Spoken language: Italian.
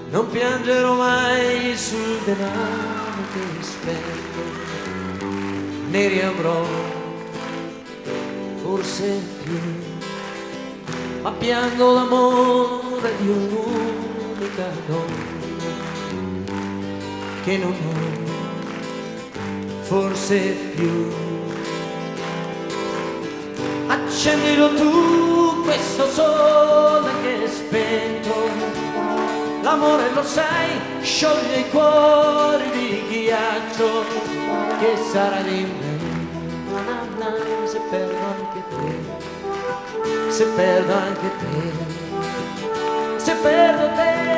Non piangerò mai sul denaro che spendo, ne riavrò forse più, ma piango l'amore di un'unica donna che non ho forse più. Accendilo tu questo sole che è spento, l'amore lo sai scioglie i cuori di ghiaccio. Che sarà di me se perdo anche te, se perdo anche te, se perdo te.